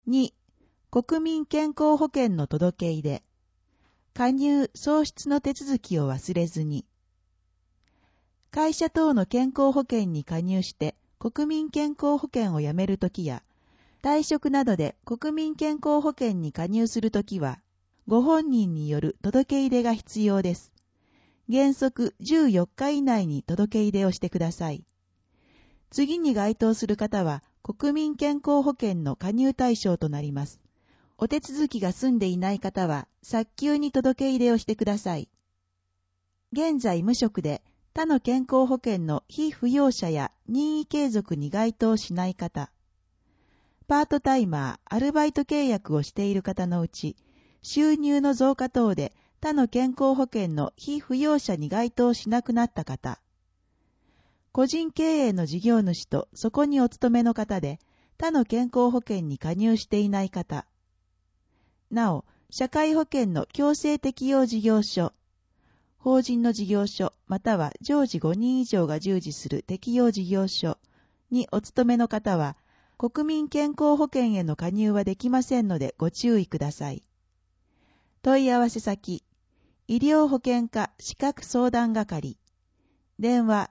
2、国民健康保険の届け出で、加入・創出の手続きを忘れずに、会社等の健康保険に加入して国民健康保険をやめるときや、退職などで国民健康保険に加入するときは、ご本人による届け入れが必要です。原則14日以内に届け入れをしてください。次に該当する方は、国民健康保険の加入対象となります。お手続きが済んでいない方は、早急に届け入れをしてください。現在無職で、他の健康保険の被扶養者や任意継続に該当しない方、パートタイマー、アルバイト契約をしている方のうち、収入の増加等で他の健康保険の被扶養者に該当しなくなった方、個人経営の事業主とそこにお勤めの方で他の健康保険に加入していない方、なお、社会保険の強制適用事業所、法人の事業所または常時5人以上が従事する適用事業所にお勤めの方は、国民健康保険への加入はできませんのでご注意ください。問い合わせ先、医療保険課資格相談係、電話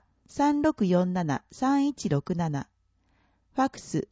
3647-3167、ファックス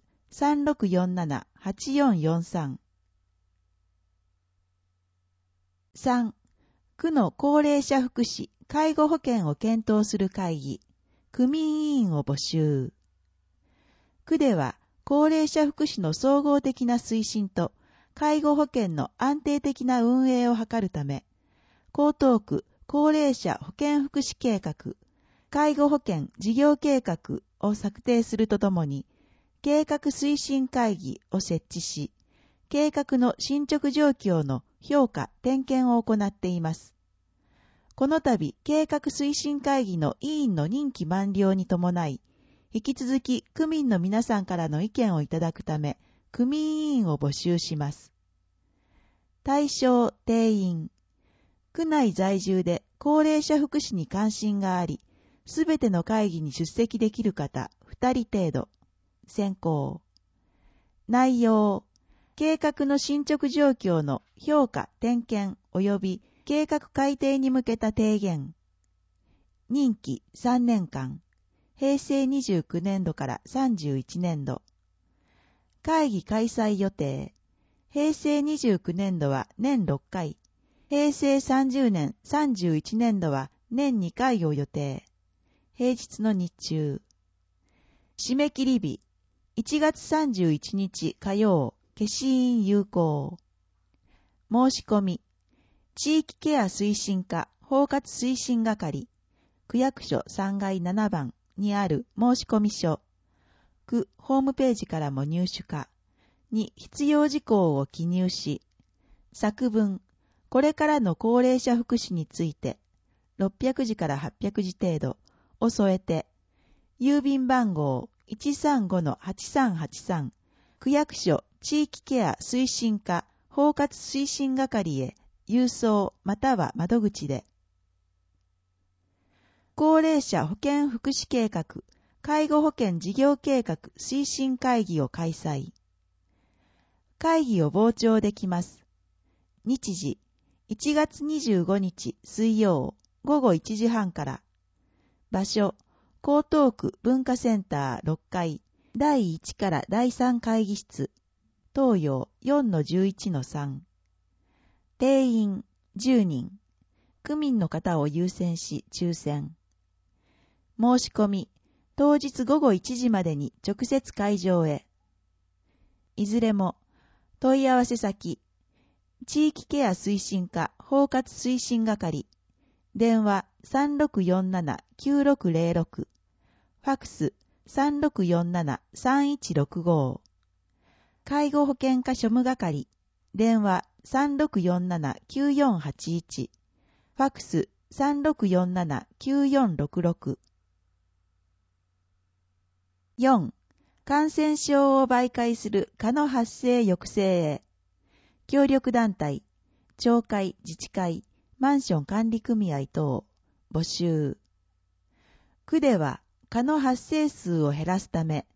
3647-8443。3、区の高齢者福祉・介護保険を検討する会議、区民委員を募集。区では、高齢者福祉の総合的な推進と、介護保険の安定的な運営を図るため、江東区高齢者保健福祉計画、介護保険事業計画を策定するとともに、計画推進会議を設置し、計画の進捗状況の評価・点検を行っています。この度、計画推進会議の委員の任期満了に伴い、引き続き区民の皆さんからの意見をいただくため、区民委員を募集します。対象・定員。区内在住で高齢者福祉に関心があり、すべての会議に出席できる方2人程度。選考。内容。計画の進捗状況の評価・点検及び計画改定に向けた提言。任期3年間。平成29年度から31年度。会議開催予定。平成29年度は年6回。平成30年、31年度は年2回を予定。平日の日中。締め切り日。1月31日火曜。消印有効。申し込み。地域ケア推進課包括推進係。区役所3階7番にある申込書。区ホームページからも入手可。に必要事項を記入し。作文。これからの高齢者福祉について。600字から800字程度を添えて。郵便番号 135-8383。区役所地域ケア推進課包括推進係へ郵送または窓口で。高齢者保健福祉計画、介護保険事業計画推進会議を開催。会議を傍聴できます。日時、1月25日水曜午後1時半から。場所、江東区文化センター6階、第1から第3会議室。東洋 4-11-3。定員10人。区民の方を優先し抽選。申し込み、当日午後1時までに直接会場へ。いずれも、問い合わせ先、地域ケア推進課包括推進係、電話3647-9606、ファックス3647-3165、介護保険課庶務係、電話3647-9481、ファックス3647-9466。4. 感染症を媒介する蚊の発生抑制へ。協力団体、町会、自治会、マンション管理組合等、募集。区では蚊の発生数を減らすため、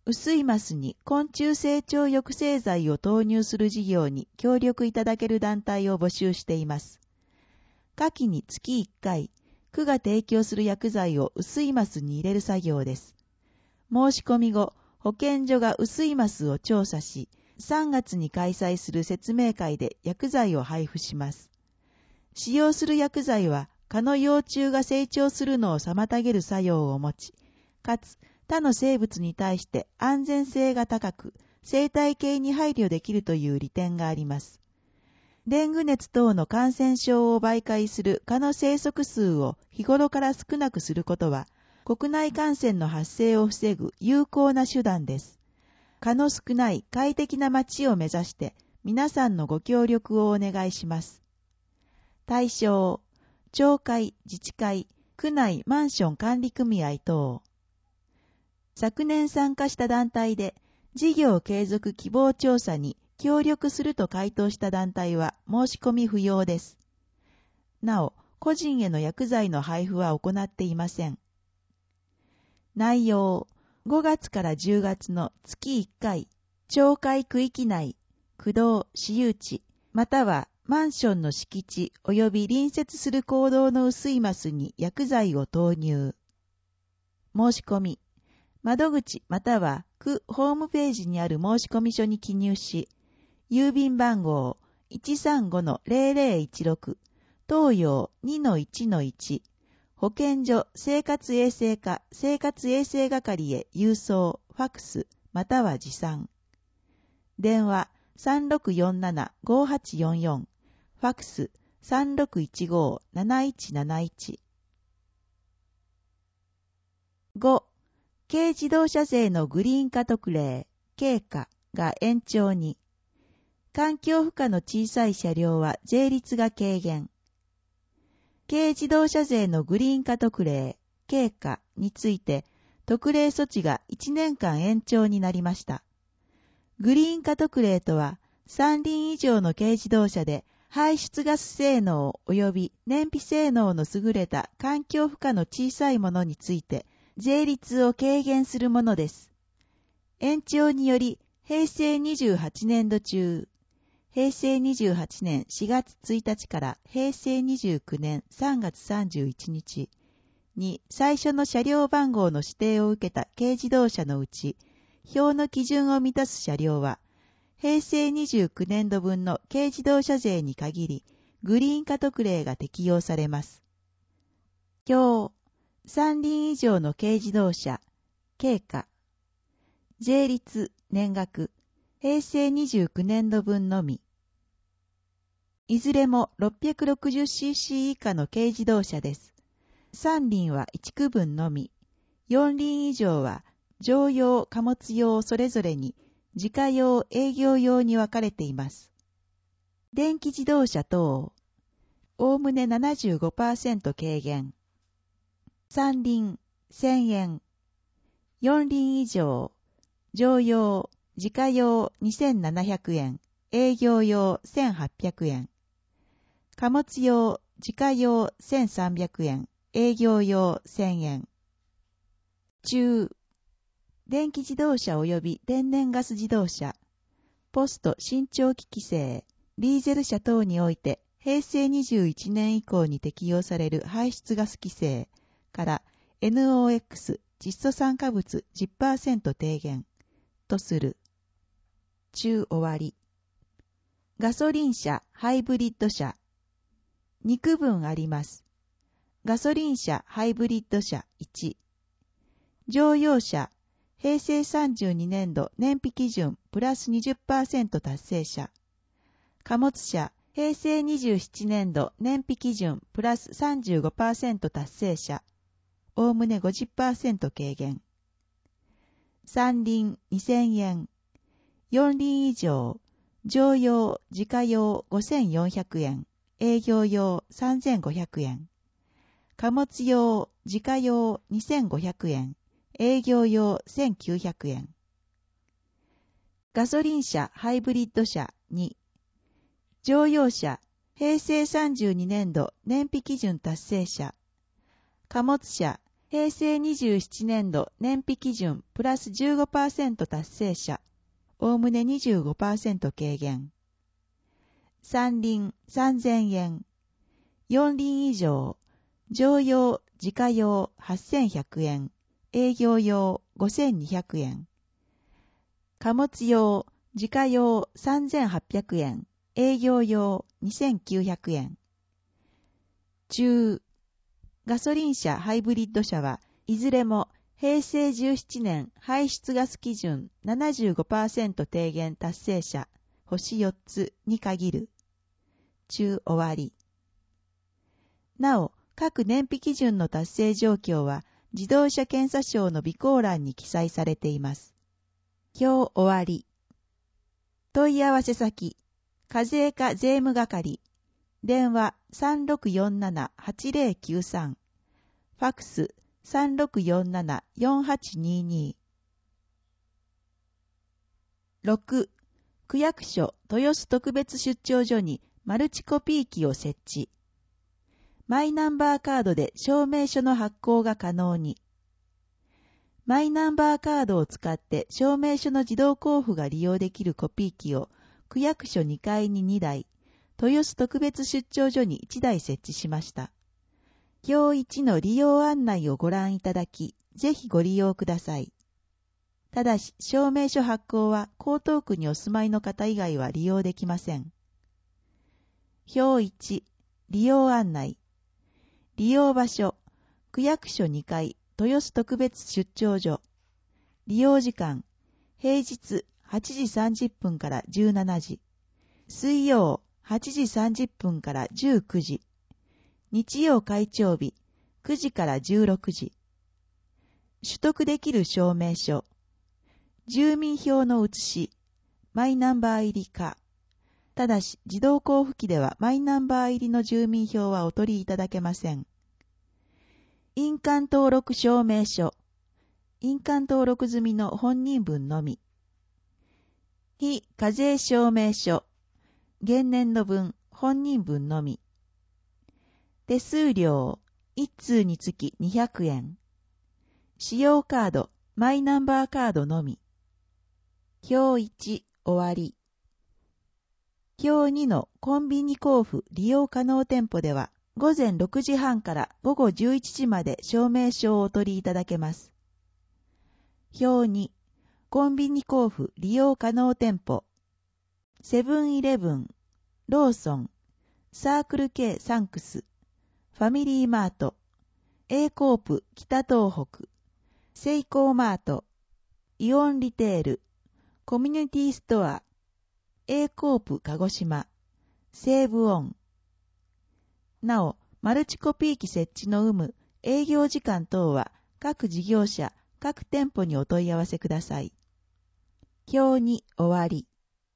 薄いマスに昆虫成長抑制剤を投入する事業に協力いただける団体を募集しています。夏季に月1回、区が提供する薬剤を薄いマスに入れる作業です。申し込み後、保健所が薄いマスを調査し、3月に開催する説明会で薬剤を配布します。使用する薬剤は、蚊の幼虫が成長するのを妨げる作用を持ち、かつ他の生物に対して安全性が高く、生態系に配慮できるという利点があります。デング熱等の感染症を媒介する蚊の生息数を日頃から少なくすることは、国内感染の発生を防ぐ有効な手段です。蚊の少ない快適な街を目指して、皆さんのご協力をお願いします。対象、町会、自治会、区内マンション管理組合等。昨年参加した団体で、事業継続希望調査に協力すると回答した団体は申し込み不要です。なお、個人への薬剤の配布は行っていません。内容、5月から10月の月1回、町会区域内、区道、私有地、またはマンションの敷地及び隣接する公道の薄いマスに薬剤を投入。申し込み、窓口または区ホームページにある申込書に記入し、郵便番号 135-0016、東洋 2-1-1、保健所生活衛生課生活衛生係へ郵送、ファクス、または持参。電話 3647-5844、ファクス 3615-7171。5. 軽自動車税のグリーン化特例、軽化が延長に。環境負荷の小さい車両は税率が軽減。軽自動車税のグリーン化特例、軽化について、特例措置が1年間延長になりました。グリーン化特例とは、3輪以上の軽自動車で排出ガス性能及び燃費性能の優れた環境負荷の小さいものについて、税率を軽減するものです。延長により、平成28年度中、平成28年4月1日から平成29年3月31日に最初の車両番号の指定を受けた軽自動車のうち、表の基準を満たす車両は、平成29年度分の軽自動車税に限り、グリーン化特例が適用されます。表、3輪以上の軽自動車、軽化。税率、年額、平成29年度分のみ。いずれも 660cc 以下の軽自動車です。3輪は1区分のみ。4輪以上は乗用、貨物用それぞれに自家用、営業用に分かれています。電気自動車等、おおむね 75% 軽減。3輪、1000円。4輪以上、乗用、自家用2700円、営業用1800円。貨物用、自家用1300円、営業用1000円。中、電気自動車及び天然ガス自動車、ポスト新長期規制、ディーゼル車等において平成21年以降に適用される排出ガス規制から NOx 窒素酸化物 10% 低減とする。中終わり。ガソリン車、ハイブリッド車。2区分あります。ガソリン車、ハイブリッド車1。乗用車、平成32年度燃費基準プラス 20% 達成者。貨物車、平成27年度燃費基準プラス 35% 達成者。おおむね 50% 軽減。3輪2000円。4輪以上、乗用、自家用5400円。営業用3500円。貨物用、自家用2500円。営業用1900円。ガソリン車、ハイブリッド車2。乗用車、平成32年度燃費基準達成者。貨物車、 平成27年度燃費基準プラス 15% 達成者、おおむね 25% 軽減。三輪3000円。四輪以上、乗用、自家用8100円、営業用5200円。貨物用、自家用3800円、営業用2900円。中、ガソリン車ハイブリッド車はいずれも平成17年排出ガス基準 75% 低減達成者、星4つに限る。中終わり。なお、各燃費基準の達成状況は自動車検査証の備考欄に記載されています。表終わり。問い合わせ先、課税課税務係、電話 3647-8093、ファックス 3647-4822。6、区役所豊洲特別出張所にマルチコピー機を設置。マイナンバーカードで証明書の発行が可能に。マイナンバーカードを使って証明書の自動交付が利用できるコピー機を区役所2階に2台、豊洲特別出張所に1台設置しました。表1の利用案内をご覧いただき、ぜひご利用ください。ただし、証明書発行は江東区にお住まいの方以外は利用できません。表1、利用案内。利用場所、区役所2階、豊洲特別出張所。利用時間、平日8時30分から17時。水曜8時30分から19時。日曜開帳日9時から16時。取得できる証明書。住民票の写し、マイナンバー入りか。ただし、自動交付機ではマイナンバー入りの住民票はお取りいただけません。印鑑登録証明書。印鑑登録済みの本人分のみ。非課税証明書。現年度分、本人分のみ。手数料、1通につき200円。使用カード、マイナンバーカードのみ。表1、終わり。表2のコンビニ交付利用可能店舗では、午前6時半から午後11時まで証明書をお取りいただけます。表2、コンビニ交付利用可能店舗。セブンイレブン、ローソン、サークル K サンクス、ファミリーマート、A コープ北東北、セイコーマート、イオンリテール、コミュニティストア、A コープ鹿児島、西武オン。なお、マルチコピー機設置の有無、営業時間等は各事業者、各店舗にお問い合わせください。表2終わり。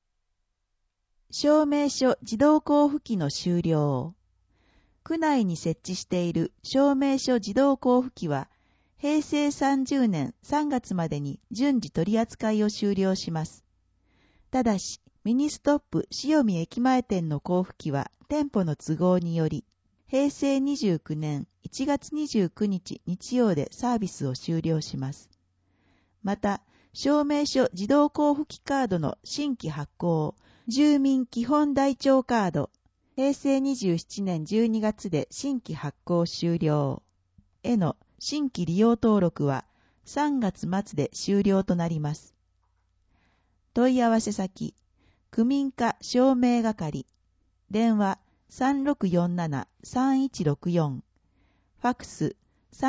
証明書自動交付機の終了。区内に設置している証明書自動交付機は、平成30年3月までに順次取り扱いを終了します。ただし、ミニストップ塩見駅前店の交付機は店舗の都合により、平成29年1月29日日曜でサービスを終了します。また、証明書自動交付機カードの新規発行、住民基本台帳カード、平成27年12月で新規発行終了への新規利用登録は3月末で終了となります。問い合わせ先、区民課証明係、電話3647-3164、ファックス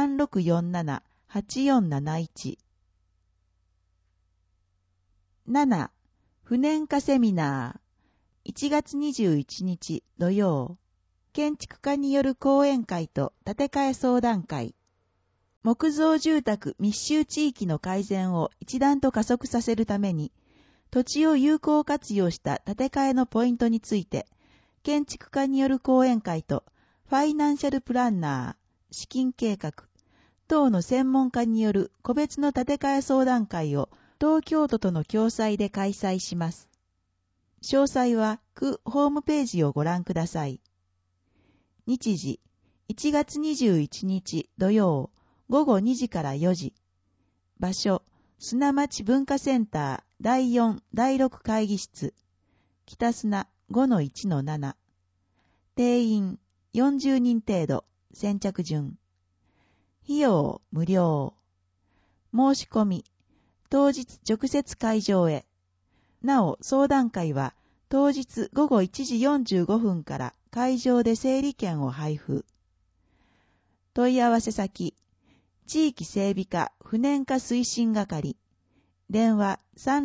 3647-8471。7. 不燃化セミナー。1月21日土曜。建築家による講演会と建て替え相談会。木造住宅密集地域の改善を一段と加速させるために、土地を有効活用した建て替えのポイントについて、建築家による講演会とファイナンシャルプランナー、資金計画等の専門家による個別の建て替え相談会を東京都との共催で開催します。詳細は区ホームページをご覧ください。日時1月21日土曜午後2時から4時。場所、砂町文化センター第4、第6会議室。北砂 5-1-7。定員40人程度。先着順。費用無料。申し込み。当日直接会場へ。なお、相談会は当日午後1時45分から会場で整理券を配布。問い合わせ先。地域整備課不燃化推進係。電話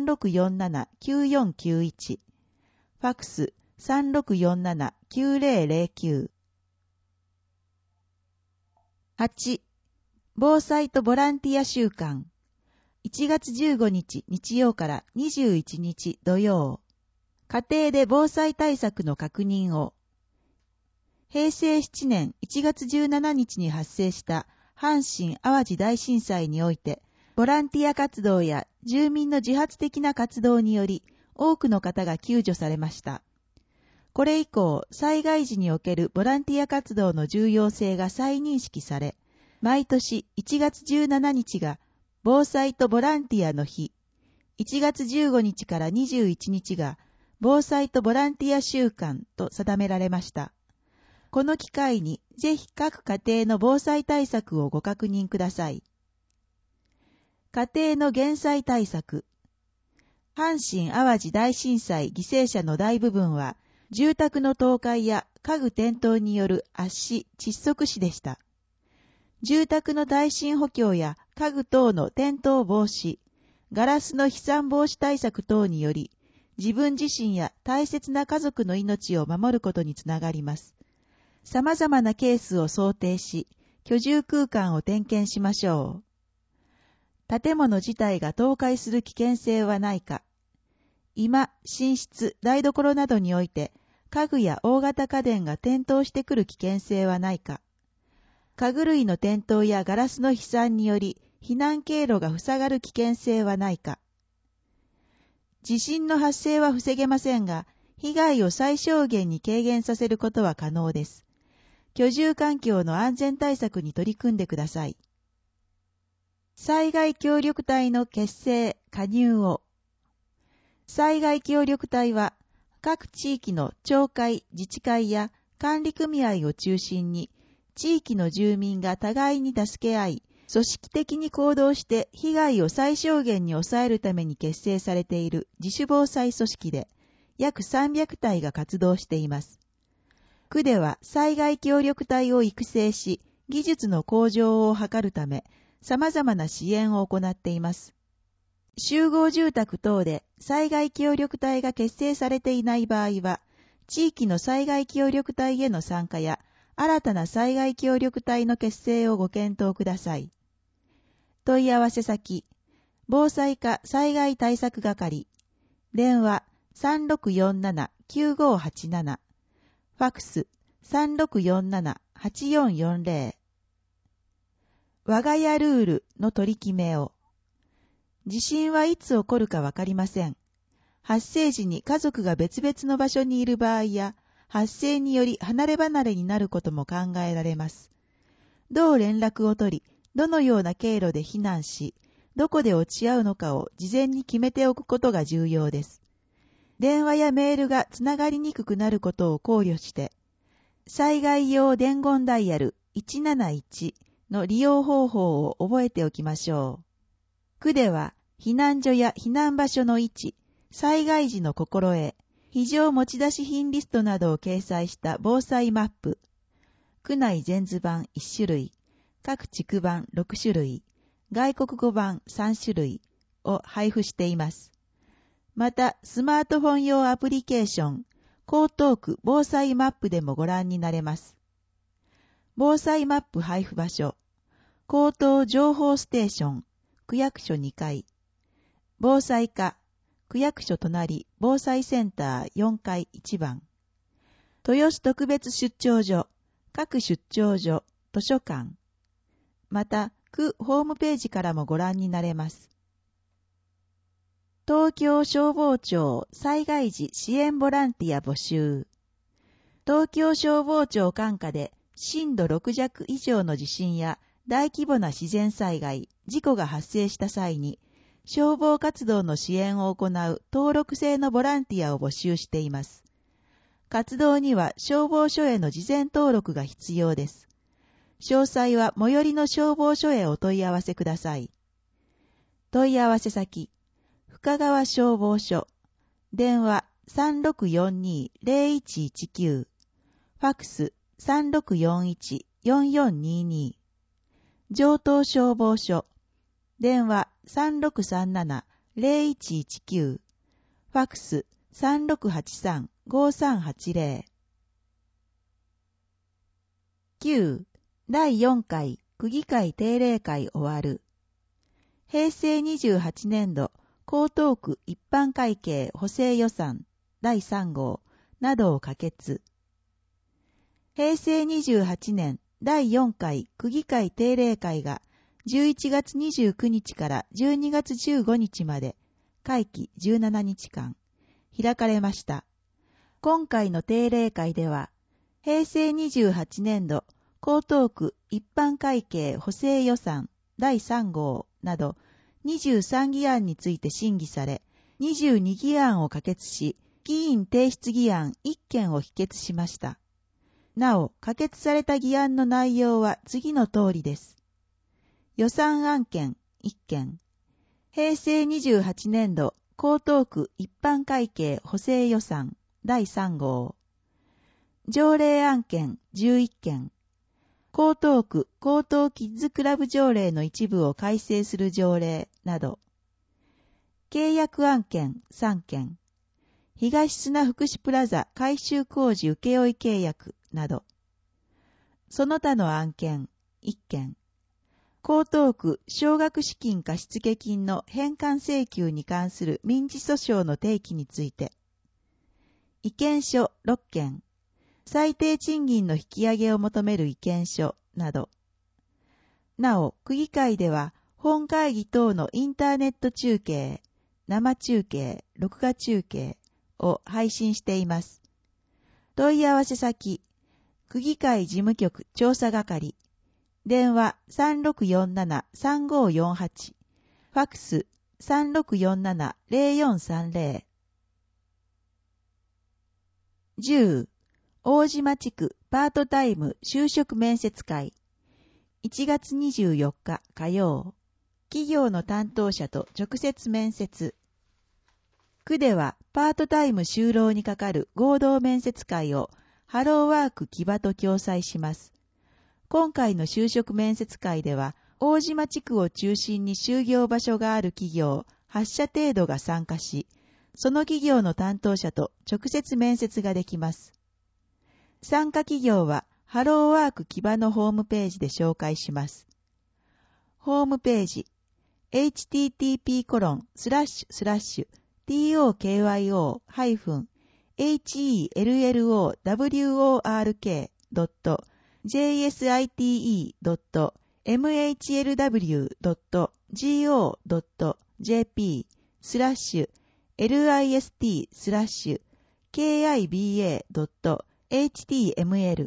3647-9491。ファックス 3647-9009。8. 防災とボランティア週間。1月15日日曜から21日土曜。家庭で防災対策の確認を。平成7年1月17日に発生した阪神・淡路大震災において、ボランティア活動や住民の自発的な活動により、多くの方が救助されました。これ以降、災害時におけるボランティア活動の重要性が再認識され、毎年1月17日が防災とボランティアの日、1月15日から21日が防災とボランティア週間と定められました。この機会にぜひ各家庭の防災対策をご確認ください。家庭の減災対策。阪神・淡路大震災犠牲者の大部分は、住宅の倒壊や家具転倒による圧死・窒息死でした。住宅の耐震補強や家具等の転倒防止、ガラスの飛散防止対策等により、自分自身や大切な家族の命を守ることにつながります。様々なケースを想定し、居住空間を点検しましょう。建物自体が倒壊する危険性はないか。居間、寝室、台所などにおいて、家具や大型家電が転倒してくる危険性はないか。家具類の転倒やガラスの飛散により、避難経路が塞がる危険性はないか。地震の発生は防げませんが、被害を最小限に軽減させることは可能です。居住環境の安全対策に取り組んでください。災害協力隊の結成・加入を。災害協力隊は、各地域の町会・自治会や管理組合を中心に、地域の住民が互いに助け合い、組織的に行動して被害を最小限に抑えるために結成されている自主防災組織で、約300隊が活動しています。区では災害協力隊を育成し、技術の向上を図るため、様々な支援を行っています。集合住宅等で災害協力隊が結成されていない場合は、地域の災害協力隊への参加や、新たな災害協力隊の結成をご検討ください。問い合わせ先、防災課災害対策係、電話 3647-9587、ファックス 3647-8440。我が家ルールの取り決めを。地震はいつ起こるかわかりません。発生時に家族が別々の場所にいる場合や、発生により離れ離れになることも考えられます。どう連絡を取り、どのような経路で避難し、どこで落ち合うのかを事前に決めておくことが重要です。電話やメールがつながりにくくなることを考慮して、災害用伝言ダイヤル171の利用方法を覚えておきましょう。区では、避難所や避難場所の位置、災害時の心得、非常持ち出し品リストなどを掲載した防災マップ、区内全図版1種類、各地区版6種類、外国語版3種類を配布しています。また、スマートフォン用アプリケーション、江東区防災マップでもご覧になれます。防災マップ配布場所、江東情報ステーション、区役所2階、防災課、区役所隣防災センター4階1番。豊洲特別出張所、各出張所、図書館。また、区ホームページからもご覧になれます。東京消防庁災害時支援ボランティア募集。東京消防庁管下で震度6弱以上の地震や大規模な自然災害、事故が発生した際に、消防活動の支援を行う登録制のボランティアを募集しています。活動には消防署への事前登録が必要です。詳細は最寄りの消防署へお問い合わせください。問い合わせ先、深川消防署、電話 3642-0119、ファクス 3641-4422、城東消防署、電話 3637-0119、ファクス 3683-5380。9. 第4回区議会定例会終わる。平成28年度江東区一般会計補正予算第3号などを可決。平成28年第4回区議会定例会が11月29日から12月15日まで会期17日間開かれました。今回の定例会では平成28年度江東区一般会計補正予算第3号など23議案について審議され、22議案を可決し、議員提出議案1件を否決しました。なお、可決された議案の内容は次の通りです。予算案件1件、平成28年度江東区一般会計補正予算第3号、条例案件11件、江東区江東キッズクラブ条例の一部を改正する条例など、契約案件3件、東砂福祉プラザ改修工事請負契約など、その他の案件1件、江東区奨学資金貸付金の返還請求に関する民事訴訟の提起について、意見書6件、最低賃金の引き上げを求める意見書など。なお、区議会では本会議等のインターネット中継、生中継、録画中継を配信しています。問い合わせ先、区議会事務局調査係、電話 3647-3548、ファクス 3647-0430。10. 大島地区パートタイム就職面接会。1月24日火曜。企業の担当者と直接面接。区ではパートタイム就労にかかる合同面接会をハローワーク木場と共催します。今回の就職面接会では、大島地区を中心に就業場所がある企業8社程度が参加し、その企業の担当者と直接面接ができます。参加企業はハローワーク木場のホームページで紹介します。ホームページ http://tokyo.jsite.mhlw.go.jp/kiba.html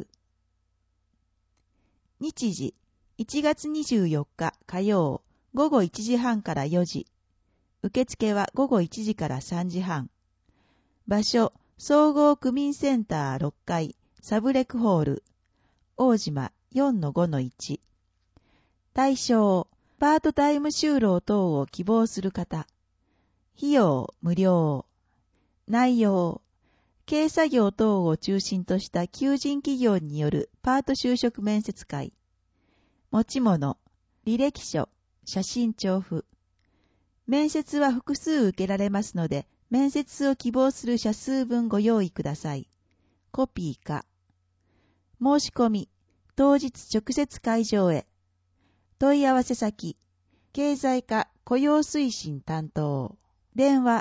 日時1月24日火曜午後1時半から4時。受付は午後1時から3時半。場所、総合区民センター6階、サブレクホール、大島 4-5-1。対象、パートタイム就労等を希望する方。費用、無料。内容、軽作業等を中心とした求人企業によるパート就職面接会。持ち物、履歴書、写真調布。面接は複数受けられますので、面接を希望する社数分ご用意ください。コピーか。申し込み、当日直接会場へ。問い合わせ先、経済課雇用推進担当。電話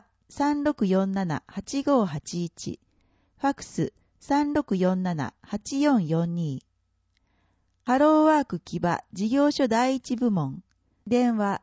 3647-8581。ファクス 3647-8442。ハローワーク木場事業所第一部門。電話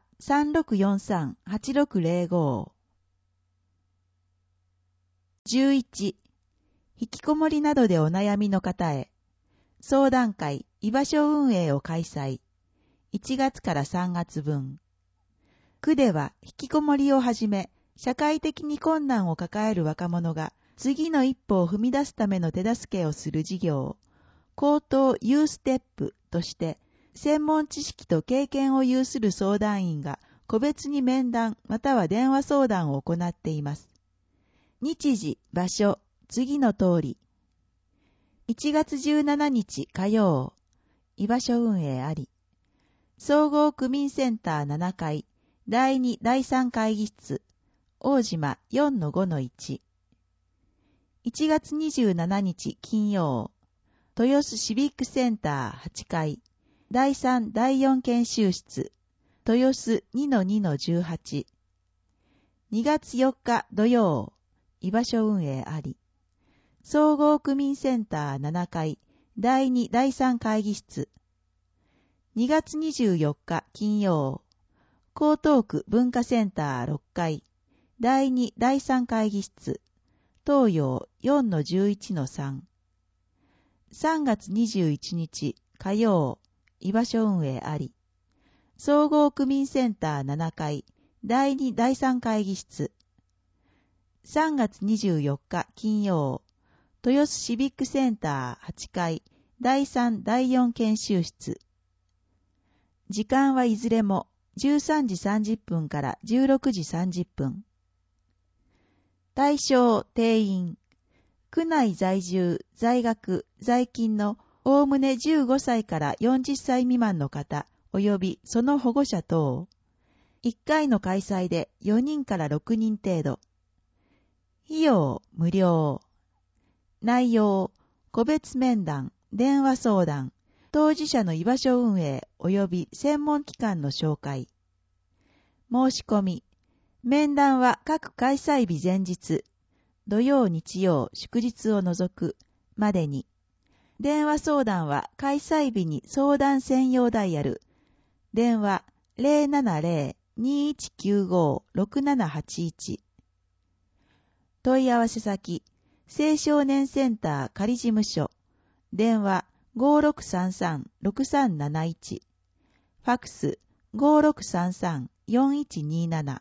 3643-8605。11. 引きこもりなどでお悩みの方へ。相談会、居場所運営を開催。 1月から3月分。区では引きこもりをはじめ、社会的に困難を抱える若者が次の一歩を踏み出すための手助けをする事業、高等ユーステップとして、専門知識と経験を有する相談員が個別に面談または電話相談を行っています。日時、場所、次の通り。1月17日火曜、居場所運営あり。総合区民センター7階、第2、第3会議室、大島 4-5-1。1月27日金曜、豊洲シビックセンター8階、第3、第4研修室、豊洲 2-2-18。2月4日土曜、居場所運営あり。総合区民センター7階、第2、第3会議室。2月24日金曜、江東区文化センター6階、第2、第3会議室、東洋 4-11-3。3月21日火曜、居場所運営あり。総合区民センター7階、第2、第3会議室。3月24日金曜、豊洲シビックセンター8階、第3、第4研修室。時間はいずれも13時30分から16時30分。対象定員。区内在住、在学、在勤のおおむね15歳から40歳未満の方、及びその保護者等。1回の開催で4人から6人程度。費用無料。内容、個別面談、電話相談、当事者の居場所運営及び専門機関の紹介。申し込み。面談は各開催日前日、土曜日曜祝日を除くまでに。電話相談は開催日に相談専用ダイヤル。電話 070-2195-6781。問い合わせ先、青少年センター仮事務所。電話 5633-6371。ファクス 5633-4127。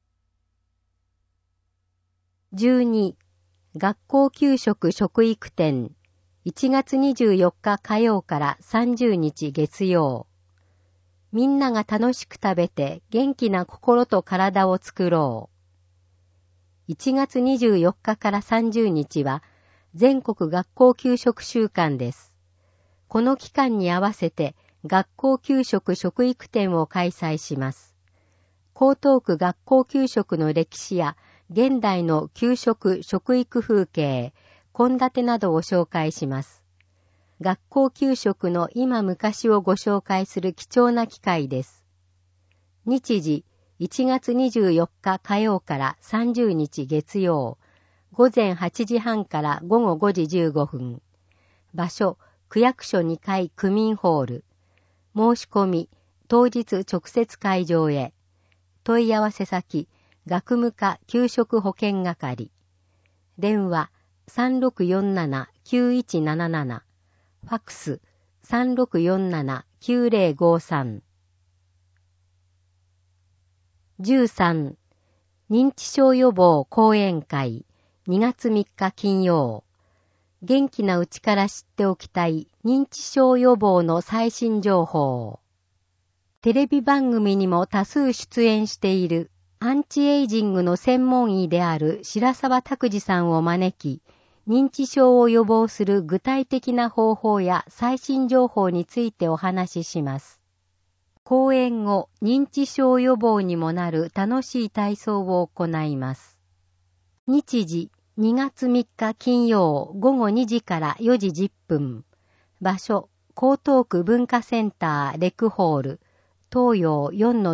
12. 学校給食食育展1月24日火曜から30日月曜。みんなが楽しく食べて元気な心と体を作ろう。1月24日から30日は全国学校給食週間です。この期間に合わせて学校給食食育展を開催します。江東区学校給食の歴史や現代の給食食育風景、献立などを紹介します。学校給食の今昔をご紹介する貴重な機会です。日時、1月24日火曜から30日月曜、午前8時半から午後5時15分。場所、区役所2階区民ホール。申し込み、当日直接会場へ。問い合わせ先、学務課給食保健係。電話、3647-9177。ファクス、3647-9053。13. 認知症予防講演会2月3日金曜。元気なうちから知っておきたい認知症予防の最新情報。テレビ番組にも多数出演しているアンチエイジングの専門医である白沢拓司さんを招き、認知症を予防する具体的な方法や最新情報についてお話しします。講演後、認知症予防にもなる楽しい体操を行います。日時、2月3日金曜午後2時から4時10分。場所、江東区文化センターレクホール、東洋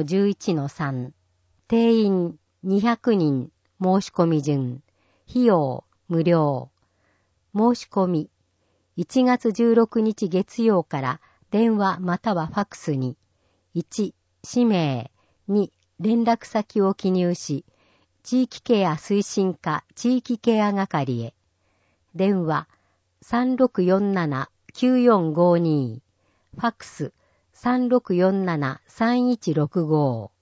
4-11-3。定員200人、申し込み順。費用、無料。申し込み。1月16日月曜から電話またはファクスに。1、氏名。2、連絡先を記入し、地域ケア推進課地域ケア係へ。電話 3647-9452。ファクス 3647-3165